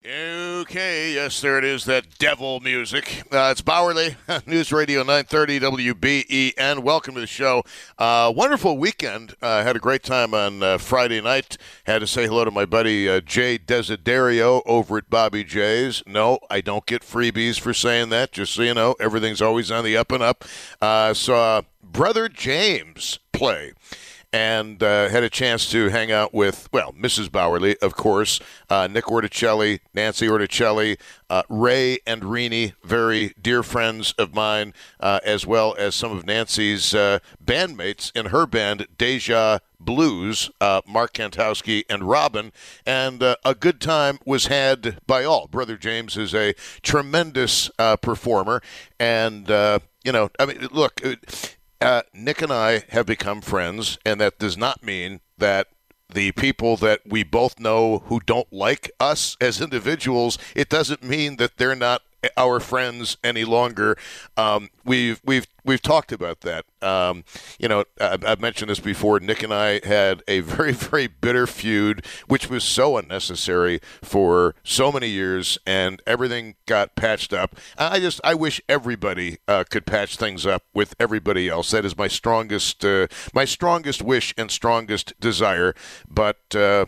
Okay, yes, there it is, that devil music. It's Bowerly, News Radio 930 WBEN. Welcome to the show. Wonderful weekend. Had a great time on Friday night. Had to say hello to my buddy Jay Desiderio over at Bobby J's. No, I don't get freebies for saying that, just so you know. Everything's always on the up and up. Saw Brother James play. And had a chance to hang out with, well, Mrs. Bowerly, of course, Nick Orticelli, Nancy Orticelli, Ray and Rini, very dear friends of mine, as well as some of Nancy's bandmates in her band, Deja Blues, Mark Kantowski and Robin, and a good time was had by all. Brother James is a tremendous performer, and, look, Nick and I have become friends, and that does not mean that the people that we both know who don't like us as individuals, it doesn't mean that they're not our friends any longer. We've talked about that. I've mentioned this before. Nick and I had a very, very bitter feud, which was so unnecessary for so many years, and everything got patched up. I wish everybody could patch things up with everybody else. That is my strongest wish and strongest desire. But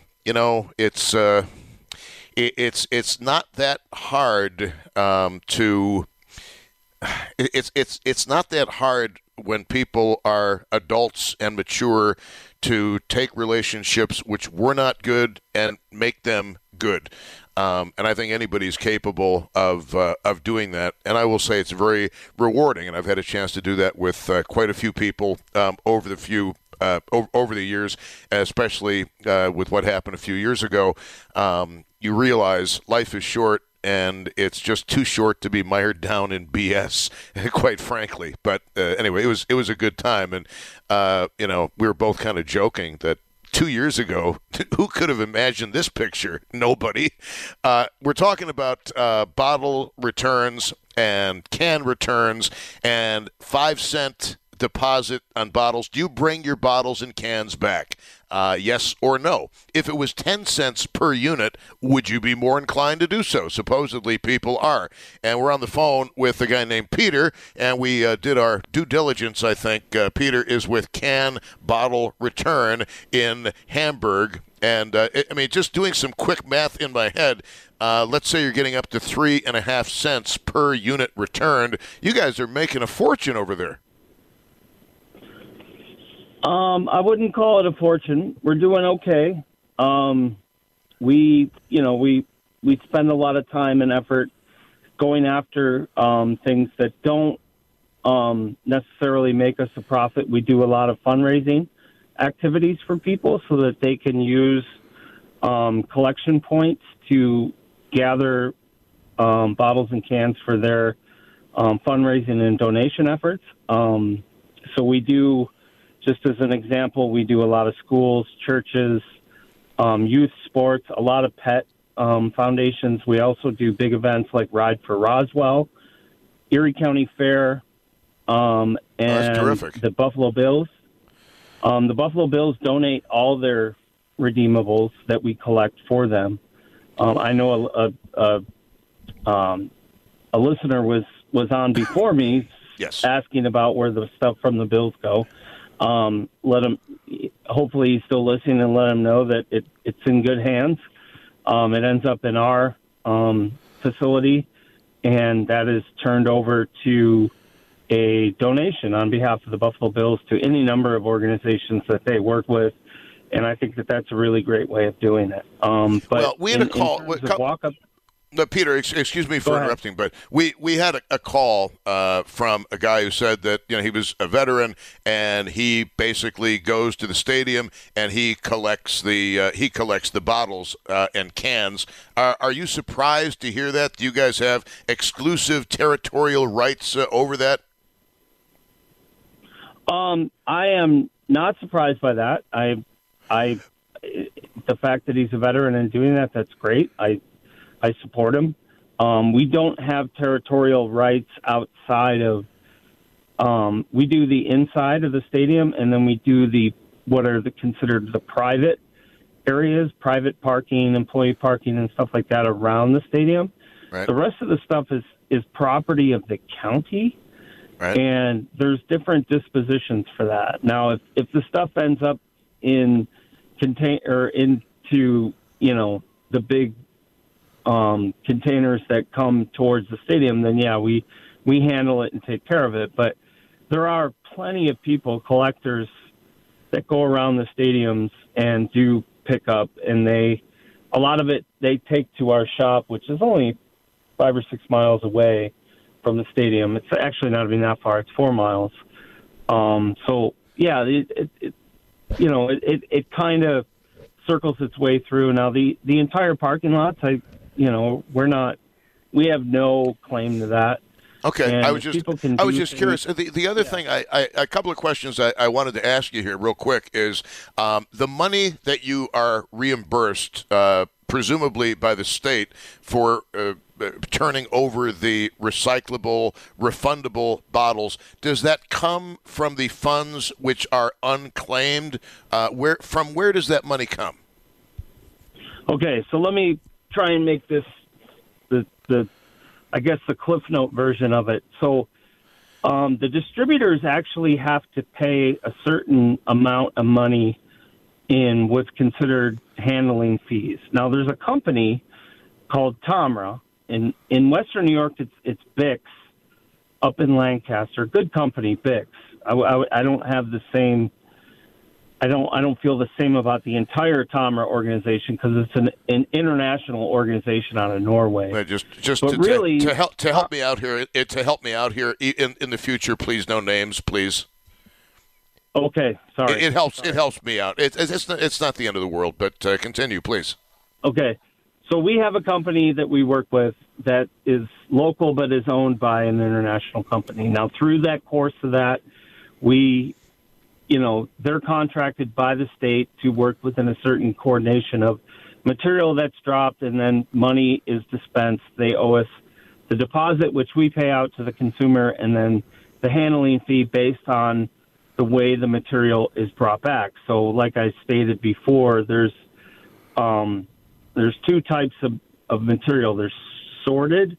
it's not that hard it's not that hard when people are adults and mature to take relationships which were not good and make them good. And I think anybody's capable of doing that. And I will say it's very rewarding, and I've had a chance to do that with quite a few people over the years, especially with what happened a few years ago. You realize life is short, and it's just too short to be mired down in BS, quite frankly. But anyway, it was a good time, and we were both kind of joking that 2 years ago, who could have imagined this picture? Nobody. We're talking about bottle returns and can returns and 5-cent deposit on bottles. Do you bring your bottles and cans back? Yes or no? If it was 10 cents per unit, would you be more inclined to do so? Supposedly people are. And we're on the phone with a guy named Peter, and we did our due diligence, I think. Peter is with Can Bottle Return in Hamburg. And, just doing some quick math in my head, let's say you're getting up to 3.5 cents per unit returned. You guys are making a fortune over there. I wouldn't call it a fortune. We're doing okay. We spend a lot of time and effort going after things that don't necessarily make us a profit. We do a lot of fundraising activities for people so that they can use collection points to gather bottles and cans for their fundraising and donation efforts. So we do. Just as an example, we do a lot of schools, churches, youth sports, a lot of pet foundations. We also do big events like Ride for Roswell, Erie County Fair, and the Buffalo Bills. The Buffalo Bills donate all their redeemables that we collect for them. I know a listener was on before me, yes, asking about where the stuff from the Bills go. Let him. Hopefully, he's still listening, and let him know that it's in good hands. It ends up in our facility, and that is turned over to a donation on behalf of the Buffalo Bills to any number of organizations that they work with. And I think that that's a really great way of doing it. But we had a call. Peter, excuse me for interrupting, but we had a call from a guy who said that he was a veteran and he basically goes to the stadium and he collects the bottles and cans. Are you surprised to hear that? Do you guys have exclusive territorial rights over that? I am not surprised by that. The fact that he's a veteran and doing that's great. I support him. We don't have territorial rights outside of. We do the inside of the stadium, and then we do what are considered the private areas, private parking, employee parking, and stuff like that around the stadium. Right. The rest of the stuff is property of the county, Right. and there's different dispositions for that. Now, if the stuff ends up in into the big containers that come towards the stadium, then yeah, we handle it and take care of it. But there are plenty of people, collectors, that go around the stadiums and do pick up, and a lot of it they take to our shop, which is only 5 or 6 miles away from the stadium. It's actually not even that far; it's 4 miles. So yeah, it kind of circles its way through. Now the entire parking lots, we have no claim to that. Okay, And I was just curious. The other thing, a couple of questions I wanted to ask you here real quick is the money that you are reimbursed, presumably by the state, for turning over the recyclable, refundable bottles. Does that come from the funds which are unclaimed? Where does that money come? Okay, so let me try and make this the Cliff Note version of it. So the distributors actually have to pay a certain amount of money in what's considered handling fees. Now, there's a company called Tomra. In Western New York, it's Bix up in Lancaster. Good company, Bix. I don't have the same. I don't feel the same about the entire Tomra organization because it's an international organization out of Norway. But to help me out here, in the future, please, no names, please. Okay, sorry. It helps me out. It's not the end of the world, but continue, please. Okay, so we have a company that we work with that is local but is owned by an international company. Now, through that course of that, they're contracted by the state to work within a certain coordination of material that's dropped, and then money is dispensed. They owe us the deposit, which we pay out to the consumer, and then the handling fee based on the way the material is brought back. So like I stated before, there's two types of material. There's sorted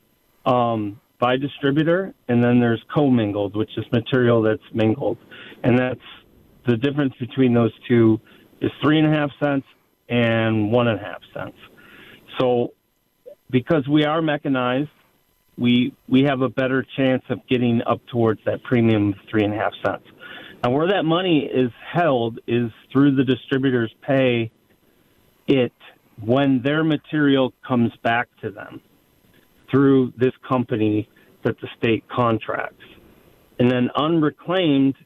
by distributor, and then there's commingled, which is material that's mingled. And that's the difference between those two is 3.5 cents and 1.5 cents. So because we are mechanized, we have a better chance of getting up towards that premium of 3.5 cents. And where that money is held is through the distributors pay it when their material comes back to them through this company that the state contracts. And then unreclaimed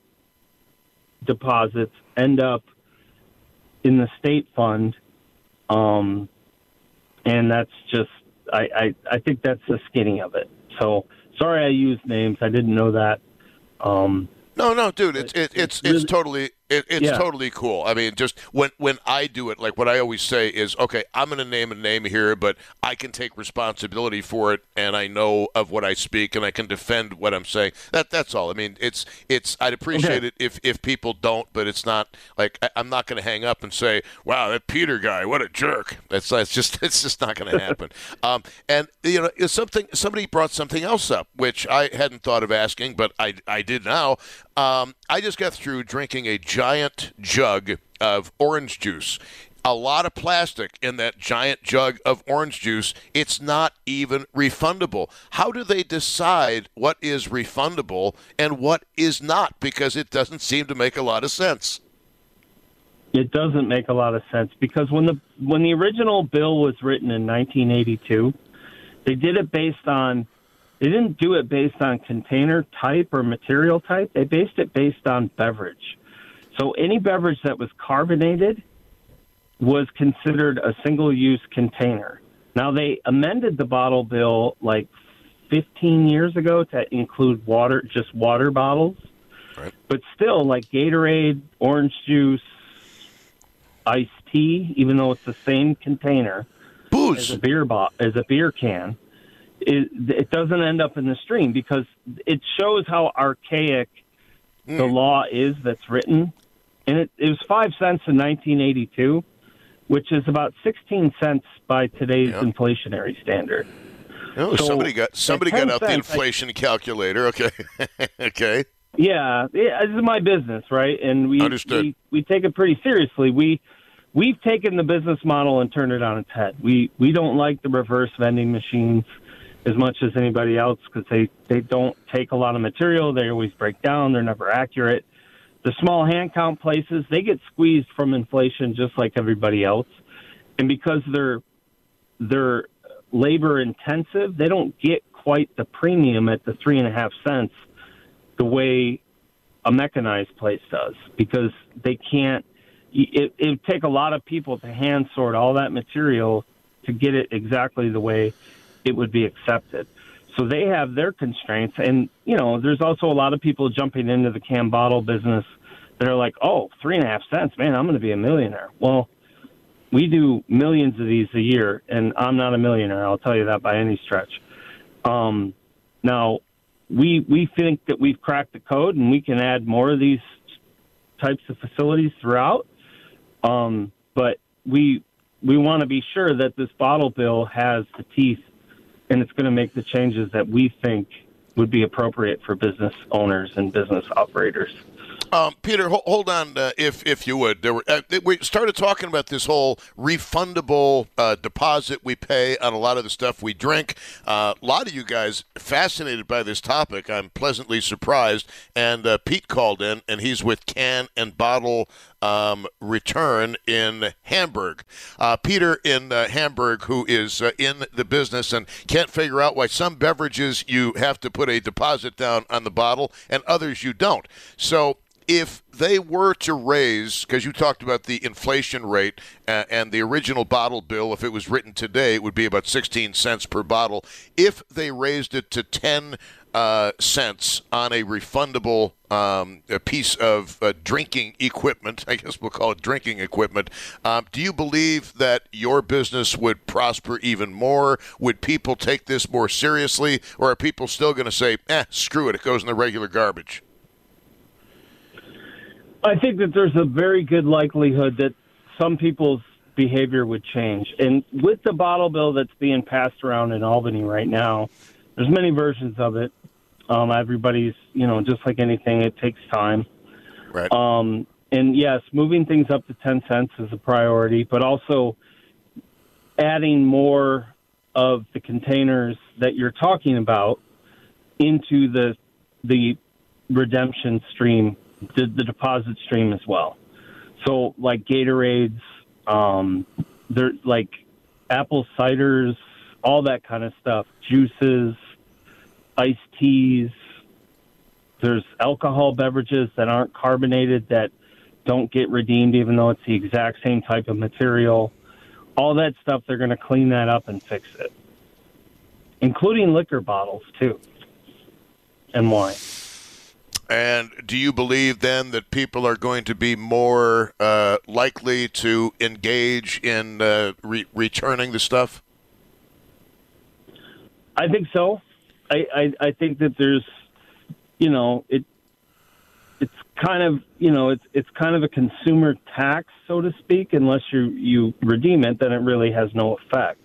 deposits end up in the state fund, and that's just I think that's the skinny of it. So sorry I used names. I didn't know that. No, dude, it's really, totally totally cool. I mean, just when I do it, like what I always say is, okay, I'm going to name a name here, but I can take responsibility for it, and I know of what I speak, and I can defend what I'm saying. That's all. I mean, it's. I'd appreciate it if people don't, but it's not like I'm not going to hang up and say, wow, that Peter guy, what a jerk. It's just not going to happen. And somebody brought something else up, which I hadn't thought of asking, but I did now. I just got through drinking a giant jug of orange juice. A lot of plastic in that giant jug of orange juice. It's not even refundable. How do they decide what is refundable and what is not? Because it doesn't seem to make a lot of sense. It doesn't make a lot of sense because when the original bill was written in 1982, they did it based on. They didn't do it based on container type or material type. They based it based on beverage. So any beverage that was carbonated was considered a single-use container. Now, they amended the bottle bill like 15 years ago to include just water bottles. Right. But still, like Gatorade, orange juice, iced tea, even though it's the same container Booze. as a beer can, it doesn't end up in the stream because it shows how archaic the law is that's written. And it was 5 cents in 1982. which is about 16 cents by today's inflationary standard. Oh, So somebody got out the 10 cents, inflation calculator. Okay, okay. Yeah, this is my business, right? And Understood. we take it pretty seriously. We've taken the business model and turned it on its head. We don't like the reverse vending machines as much as anybody else because they don't take a lot of material. They always break down. They're never accurate. The small hand count places, they get squeezed from inflation just like everybody else. And because they're labor intensive, they don't get quite the premium at the 3.5 cents the way a mechanized place does, because they can't. It would take a lot of people to hand sort all that material to get it exactly the way it would be accepted. So they have their constraints. And, there's also a lot of people jumping into the can bottle business that are like, oh, 3.5 cents, man, I'm going to be a millionaire. Well, we do millions of these a year, and I'm not a millionaire. I'll tell you that by any stretch. Now, we think that we've cracked the code, and we can add more of these types of facilities throughout. But we want to be sure that this bottle bill has the teeth, and it's going to make the changes that we think would be appropriate for business owners and business operators. Peter, hold on, if you would. We started talking about this whole refundable deposit we pay on a lot of the stuff we drink. A lot of you guys fascinated by this topic. I'm pleasantly surprised. And Pete called in, and he's with Can and Bottle Return in Hamburg. Peter in Hamburg, who is in the business and can't figure out why some beverages you have to put a deposit down on the bottle and others you don't. So if they were to raise, because you talked about the inflation rate and the original bottle bill, if it was written today, it would be about 16 cents per bottle. If they raised it to 10 cents on a refundable a piece of drinking equipment, I guess we'll call it drinking equipment, do you believe that your business would prosper even more? Would people take this more seriously? Or are people still going to say, screw it, it goes in the regular garbage? I think that there's a very good likelihood that some people's behavior would change. And with the bottle bill that's being passed around in Albany right now, there's many versions of it. Everybody's, just like anything, it takes time. Right. And yes, moving things up to 10 cents is a priority, but also adding more of the containers that you're talking about into the redemption stream, the deposit stream as well. So like Gatorades, they're like apple ciders, all that kind of stuff, juices, iced teas. There's alcohol beverages that aren't carbonated that don't get redeemed even though it's the exact same type of material. All that stuff, they're going to clean that up and fix it, including liquor bottles too and wine. And do you believe then that people are going to be more likely to engage in returning the stuff? I think so. I think that there's, it's kind of, it's kind of a consumer tax, so to speak. Unless you redeem it, then it really has no effect.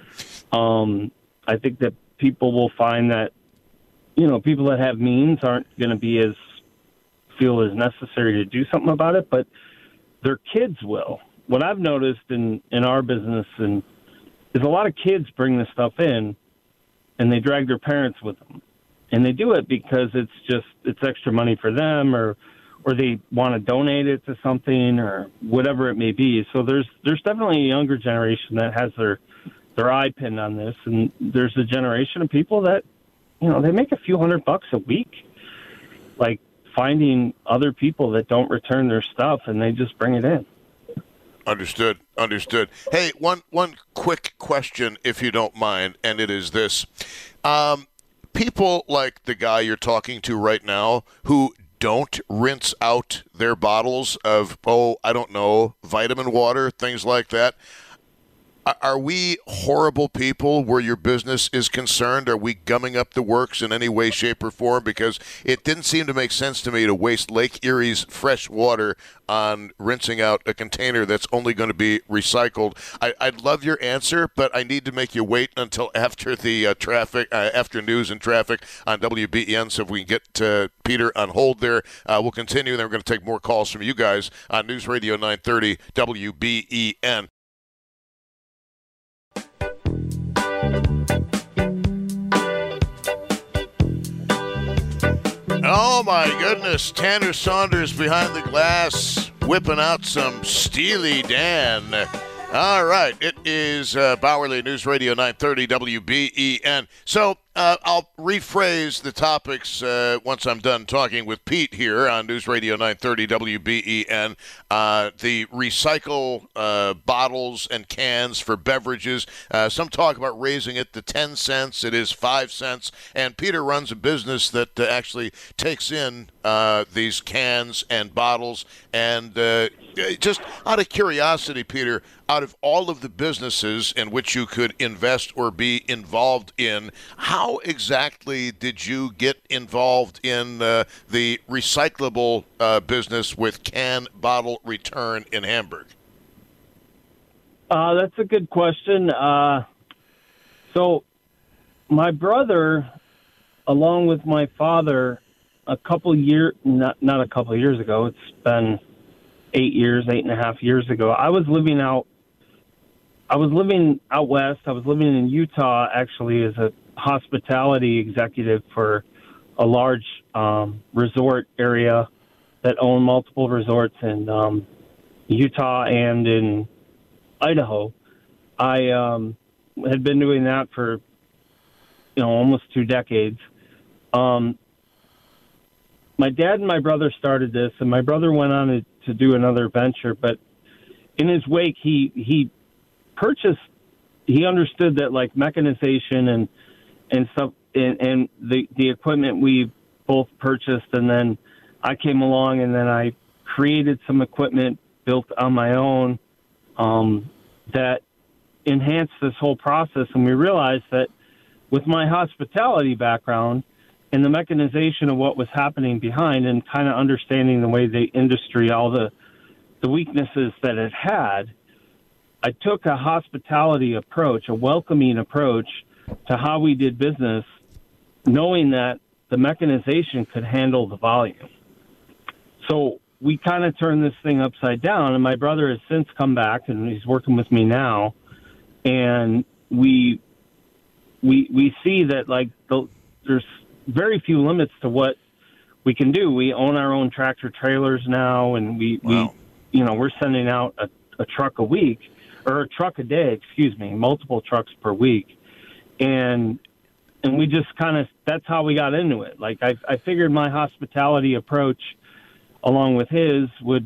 I think that people will find that, people that have means aren't going to feel as necessary to do something about it, but their kids will. What I've noticed in our business is a lot of kids bring this stuff in and they drag their parents with them. And they do it because it's extra money for them or they want to donate it to something or whatever it may be. So there's definitely a younger generation that has their eye pinned on this. And there's a generation of people that, they make a few $100 a week, like finding other people that don't return their stuff and they just bring it in. Understood. Hey, one quick question, if you don't mind, and it is this. People like the guy you're talking to right now who don't rinse out their bottles of, vitamin water, things like that. Are we horrible people where your business is concerned? Are we gumming up the works in any way, shape, or form? Because it didn't seem to make sense to me to waste Lake Erie's fresh water on rinsing out a container that's only going to be recycled. I'd love your answer, but I need to make you wait until after the traffic, after news and traffic on WBEN. So if we can get Peter on hold there, we'll continue. Then we're going to take more calls from you guys on News Radio 930 WBEN. Oh, my goodness. Tanner Saunders behind the glass, whipping out some Steely Dan. All right. It is Bauerle News Radio 930 WBEN. So I'll rephrase the topics once I'm done talking with Pete here on News Radio 930 WBEN. The recycle bottles and cans for beverages. Some talk about raising it to 10 cents. It is 5 cents. And Peter runs a business that actually takes in these cans and bottles. And just out of curiosity, Peter, out of all of the businesses in which you could invest or be involved in, how exactly did you get involved in the recyclable business with can bottle return in Hamburg? That's a good question. So my brother, along with my father, not a couple years ago, it's been 8.5 years ago, I was living out west. I was living in Utah, actually, as a hospitality executive for a large resort area that owned multiple resorts in Utah and in Idaho. I had been doing that for almost 2 decades. My dad and my brother started this, and my brother went on to do another venture, but in his wake, he understood that, like, mechanization and stuff and the equipment we both purchased, and then I came along and then I created some equipment built on my own that enhanced this whole process. And we realized that with my hospitality background and the mechanization of what was happening behind and kind of understanding the way the industry, all the weaknesses that it had, I took a hospitality approach, a welcoming approach to how we did business, knowing that the mechanization could handle the volume. So we kind of turned this thing upside down, and my brother has since come back, and he's working with me now, and we see that, like, there's very few limits to what we can do. We own our own tractor trailers now, and we're sending out a truck a week, or a truck a day, multiple trucks per week. And we just that's how we got into it. Like, I figured my hospitality approach along with his would,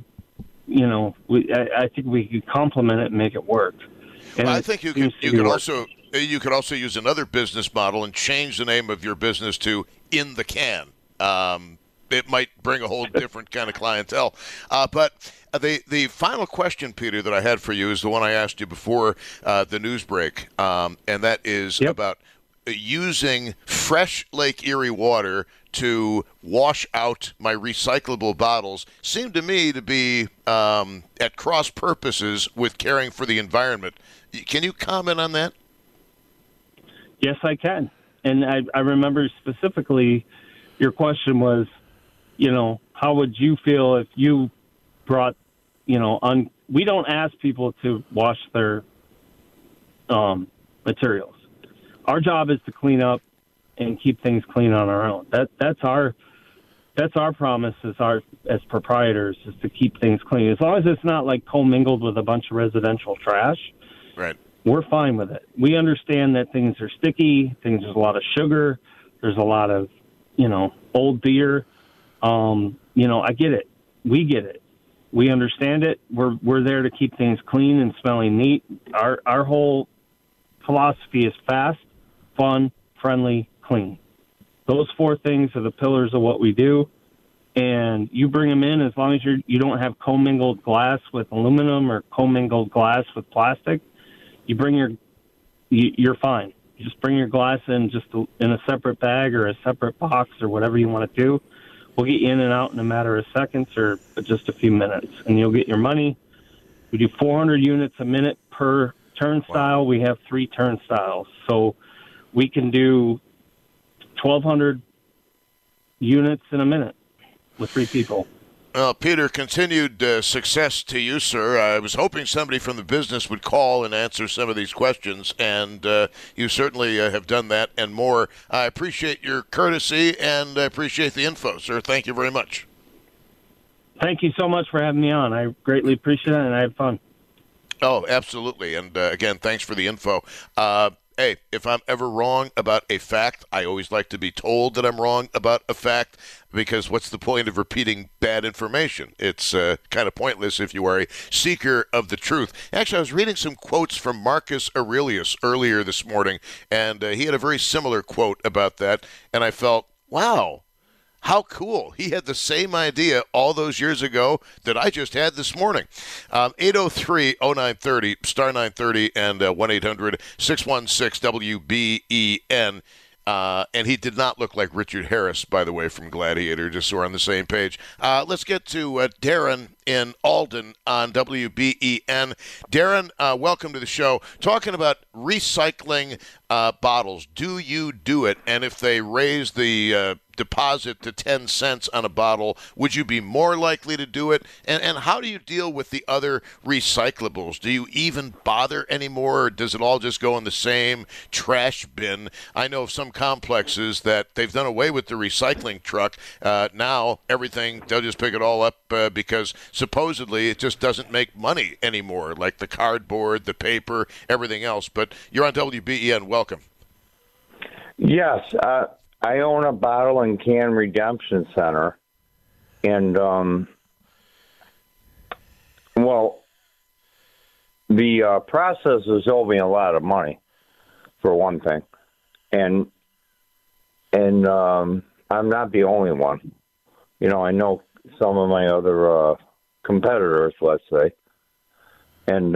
I think we could complement it and make it work. And I think you could also use another business model and change the name of your business to In the Can. It might bring a whole different kind of clientele. But the final question, Peter, that I had for you is the one I asked you before the news break, and that is about using fresh Lake Erie water to wash out my recyclable bottles. Seemed to me to be at cross purposes with caring for the environment. Can you comment on that? Yes, I can. And I remember specifically your question was, how would you feel if you brought, we don't ask people to wash their materials. Our job is to clean up and keep things clean on our own. That's our promise as proprietors, is to keep things clean. As long as it's not like commingled with a bunch of residential trash, right? We're fine with it. We understand that things are sticky. There's a lot of sugar. There's a lot of, old beer. I get it. We get it. We understand it. We're there to keep things clean and smelling neat. Our whole philosophy is fast, fun, friendly, clean. Those 4 things are the pillars of what we do. And you bring them in, as long as you don't have commingled glass with aluminum or commingled glass with plastic, you bring you're fine. You just bring your glass in in a separate bag or a separate box or whatever you want to do. We'll get you in and out in a matter of seconds or just a few minutes, and you'll get your money. We do 400 units a minute per turnstile. Wow. We have 3 turnstiles, so we can do 1,200 units in a minute with 3 people. Well, Peter, continued success to you, sir. I was hoping somebody from the business would call and answer some of these questions, and you certainly have done that and more. I appreciate your courtesy, and I appreciate the info, sir. Thank you very much. Thank you so much for having me on. I greatly appreciate it, and I had fun. Oh, absolutely. And, again, thanks for the info. Hey, if I'm ever wrong about a fact, I always like to be told that I'm wrong about a fact, because what's the point of repeating bad information? It's kind of pointless if you are a seeker of the truth. Actually, I was reading some quotes from Marcus Aurelius earlier this morning, and he had a very similar quote about that, and I felt, wow, how cool. He had the same idea all those years ago that I just had this morning. 803-0930, star 930, and 1-800-616-WBEN. And he did not look like Richard Harris, by the way, from Gladiator, just so we're on the same page. Let's get to Darren in Alden on WBEN. Darren, welcome to the show. Talking about recycling bottles. Do you do it? And if they raise the deposit to 10 cents on a bottle, would you be more likely to do it? And how do you deal with the other recyclables? Do you even bother anymore, or does it all just go in the same trash bin? I know of some complexes that they've done away with the recycling truck. Now everything, they'll just pick it all up because supposedly it just doesn't make money anymore, like the cardboard, the paper, everything else. But you're on WBEN. Welcome. Yes, I own a bottle and can redemption center, and the processors owe me a lot of money, for one thing, and I'm not the only one. You know, I know some of my other competitors, let's say, and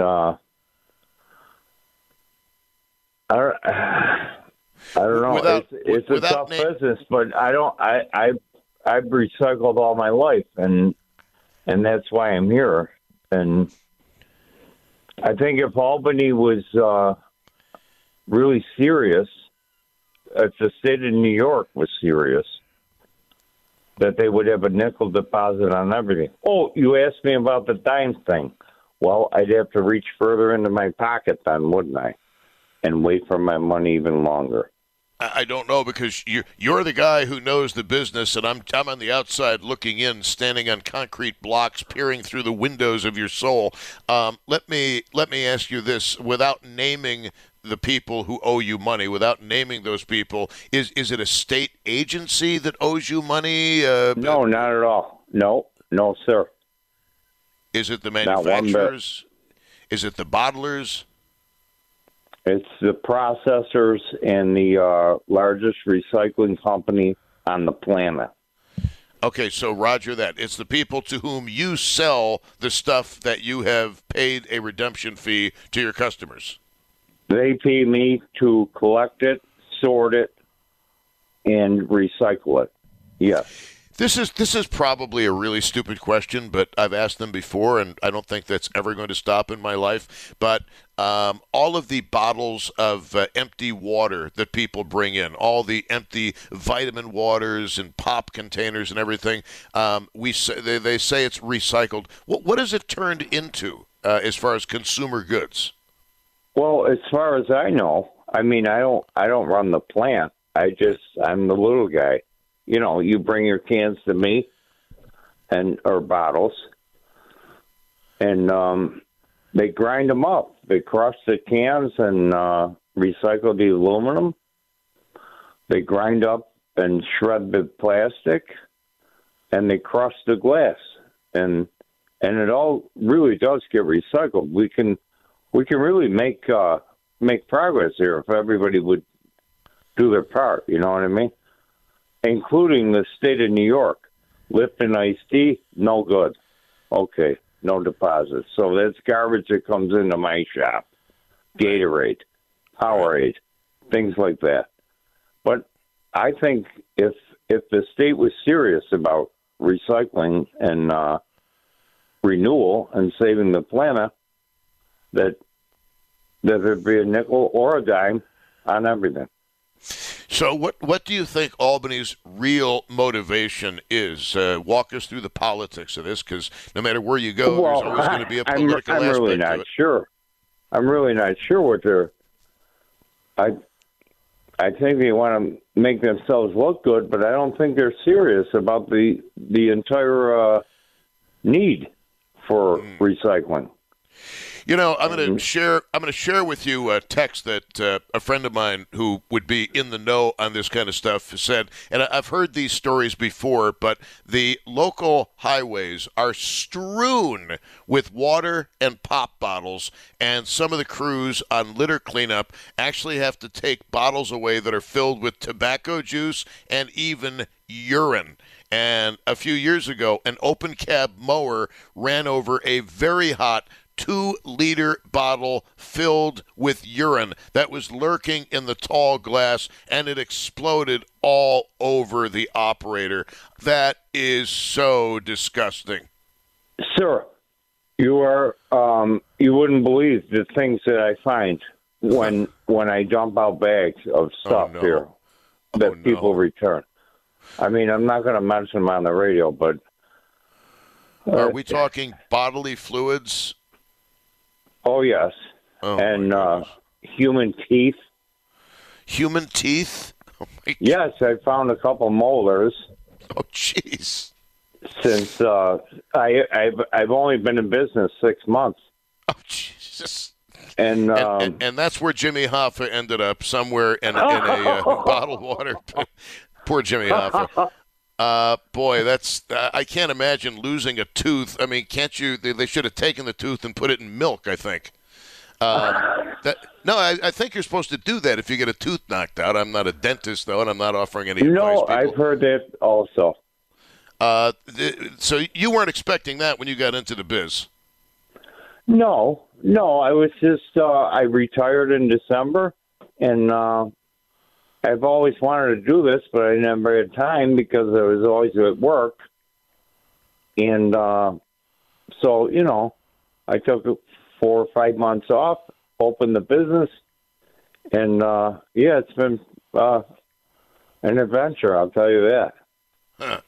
I don't know. It's a tough business, but I've recycled all my life, and that's why I'm here. And I think if Albany was really serious, if the state of New York was serious, that they would have a nickel deposit on everything. Oh, you asked me about the dime thing. Well, I'd have to reach further into my pocket then, wouldn't I? And wait for my money even longer. I don't know, because you're the guy who knows the business, and I'm on the outside looking in, standing on concrete blocks, peering through the windows of your soul. Let me ask you this, without naming the people who owe you money, without naming those people, is it a state agency that owes you money? No, not at all. No, sir. Is it the manufacturers? Is it the bottlers? It's the processors and the largest recycling company on the planet. Okay, so roger that. It's the people to whom you sell the stuff that you have paid a redemption fee to your customers. They pay me to collect it, sort it, and recycle it. Yes. This is probably a really stupid question, but I've asked them before, and I don't think that's ever going to stop in my life. But all of the bottles of empty water that people bring in, all the empty vitamin waters and pop containers and everything, they say it's recycled. What is it turned into as far as consumer goods? Well, as far as I know, I mean, I don't run the plant. I'm the little guy. You know, you bring your cans to me, or bottles, and they grind them up. They crush the cans and recycle the aluminum. They grind up and shred the plastic, and they crush the glass, and it all really does get recycled. We can really make progress here if everybody would do their part. You know what I mean? Including the state of New York. Lipton iced tea, no good. Okay, no deposit. So that's garbage that comes into my shop. Gatorade, Powerade, things like that. But I think if the state was serious about recycling and renewal and saving the planet, that there'd be a nickel or a dime on everything. So what do you think Albany's real motivation is? Walk us through the politics of this, because no matter where you go, there's always going to be a political I'm aspect really not to it. sure. I'm really not sure what they're. I think they want to make themselves look good, but I don't think they're serious about the entire need for recycling. You know, I'm going to share with you a text that a friend of mine who would be in the know on this kind of stuff said, and I've heard these stories before, but the local highways are strewn with water and pop bottles, and some of the crews on litter cleanup actually have to take bottles away that are filled with tobacco juice and even urine. And a few years ago, an open cab mower ran over a very hot 2-liter bottle filled with urine that was lurking in the tall glass, and it exploded all over the operator. That is so disgusting. Sir, you are you wouldn't believe the things that I find when I dump out bags of stuff here that people return. I mean, I'm not going to mention them on the radio, but are we talking bodily fluids? Oh, yes. Oh, and human teeth. Human teeth? Oh, my yes, I found a couple molars. Oh, jeez. Since I've only been in business 6 months. Oh, Jesus. And that's where Jimmy Hoffa ended up, somewhere in a bottled water. Poor Jimmy Hoffa. Boy, that's I can't imagine losing a tooth. I mean, can't you? They should have taken the tooth and put it in milk, I think. I think you're supposed to do that if you get a tooth knocked out. I'm not a dentist, though, and I'm not offering any advice. No, I've heard that also. So you weren't expecting that when you got into the biz? No. I was just I retired in December, and I've always wanted to do this, but I never had time because I was always at work. And so, I took 4 or 5 months off, opened the business, and, it's been an adventure, I'll tell you that.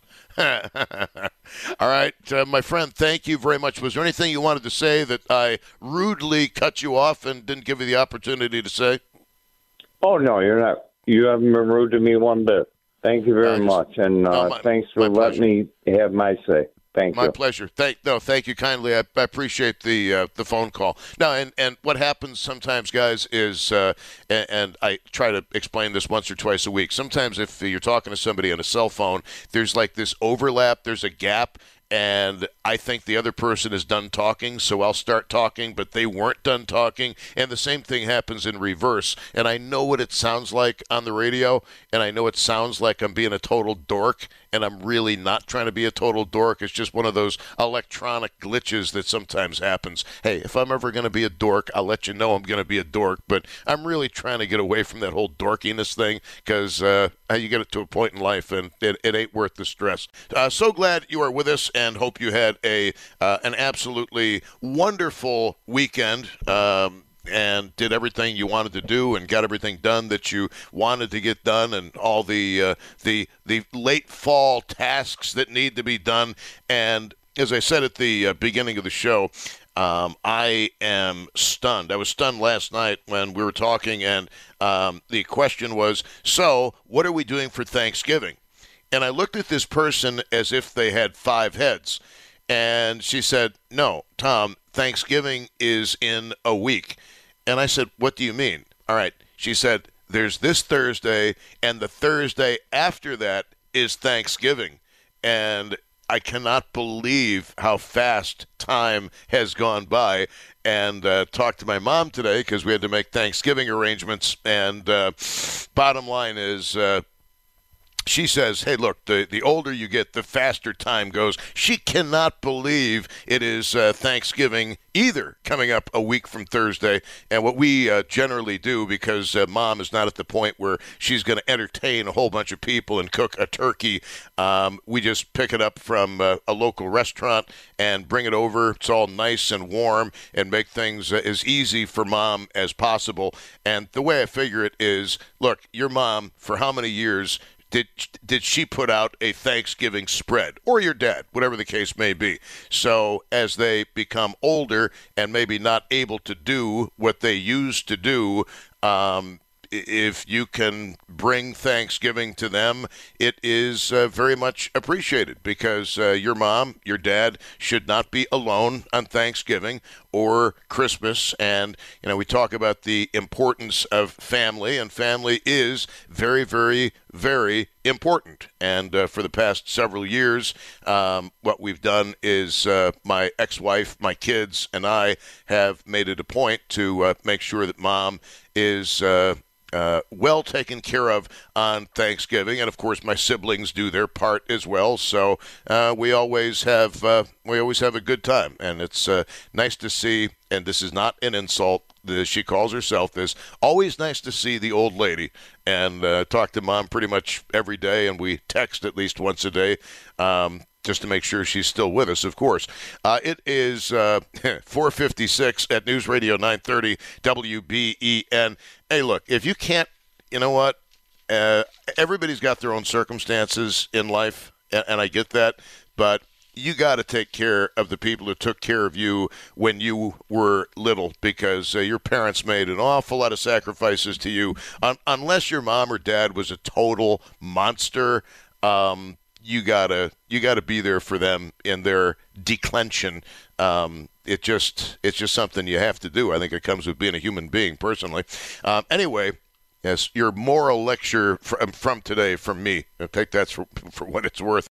All right, my friend, thank you very much. Was there anything you wanted to say that I rudely cut you off and didn't give you the opportunity to say? Oh, no, you're not. You haven't been rude to me one bit. Thank you very much, and thanks for letting me have my say. Thank you. My pleasure. Thank you kindly. I appreciate the phone call. Now, and what happens sometimes, guys, is, and I try to explain this once or twice a week. Sometimes if you're talking to somebody on a cell phone, there's like this overlap. There's a gap. And I think the other person is done talking, so I'll start talking, but they weren't done talking. And the same thing happens in reverse. And I know what it sounds like on the radio, and I know it sounds like I'm being a total dork, and I'm really not trying to be a total dork. It's just one of those electronic glitches that sometimes happens. Hey, if I'm ever going to be a dork, I'll let you know I'm going to be a dork, but I'm really trying to get away from that whole dorkiness thing, because you get it to a point in life, and it ain't worth the stress. So glad you are with us, and hope you had an absolutely wonderful weekend, and did everything you wanted to do and got everything done that you wanted to get done, and all the late fall tasks that need to be done. And as I said at the beginning of the show, I am stunned. I was stunned last night when we were talking, and the question was, so what are we doing for Thanksgiving? And I looked at this person as if they had 5 heads. And she said, no, Tom, Thanksgiving is in a week. And I said, what do you mean? All right. She said, there's this Thursday, and the Thursday after that is Thanksgiving. And I cannot believe how fast time has gone by. And talked to my mom today because we had to make Thanksgiving arrangements. And bottom line is, she says, hey, look, the older you get, the faster time goes. She cannot believe it is Thanksgiving either, coming up a week from Thursday. And what we generally do, because Mom is not at the point where she's going to entertain a whole bunch of people and cook a turkey, we just pick it up from a local restaurant and bring it over. It's all nice and warm and make things as easy for Mom as possible. And the way I figure it is, look, your mom, for how many years did she put out a Thanksgiving spread, or your dad, whatever the case may be? So as they become older and maybe not able to do what they used to do, if you can bring Thanksgiving to them, it is very much appreciated, because your mom, your dad should not be alone on Thanksgiving or Christmas. And, we talk about the importance of family, and family is very, very, very important. And for the past several years, what we've done is my ex-wife, my kids, and I have made it a point to make sure that Mom is well taken care of on Thanksgiving, and of course my siblings do their part as well. So we always have a good time, and it's nice to see. And this is not an insult. She calls herself this. Always nice to see the old lady, and talk to Mom pretty much every day, and we text at least once a day. Just to make sure she's still with us, of course. It is 4:56 at News Radio 930 WBEN. Hey, look, if you can't, you know what? Everybody's got their own circumstances in life, and I get that, but you got to take care of the people who took care of you when you were little, because your parents made an awful lot of sacrifices to you. Unless your mom or dad was a total monster, you gotta be there for them in their declension. It's just something you have to do. I think it comes with being a human being, personally. Anyway, yes, your moral lecture from today from me. Take that for what it's worth.